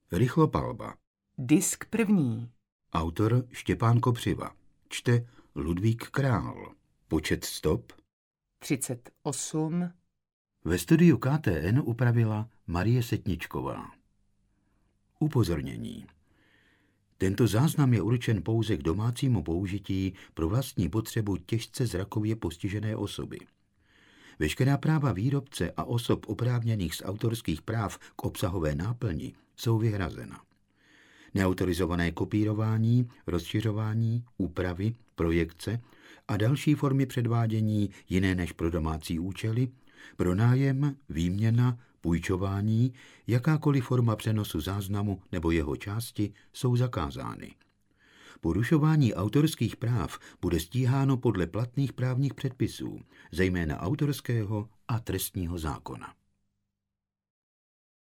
Rychlopalba. Disk první. Autor Štěpán Kopřiva. Čte Ludvík Král. Počet stop 38. Ve studiu KTN upravila Marie Setničková. Upozornění. Tento záznam je určen pouze k domácímu použití pro vlastní potřebu těžce zrakově postižené osoby. Veškerá práva výrobce a osob oprávněných z autorských práv k obsahové náplni jsou vyhrazena. Neautorizované kopírování, rozšiřování, úpravy, projekce a další formy předvádění jiné než pro domácí účely, pronájem, výměna, půjčování, jakákoliv forma přenosu záznamu nebo jeho části jsou zakázány. Porušování autorských práv bude stíháno podle platných právních předpisů, zejména autorského a trestního zákona.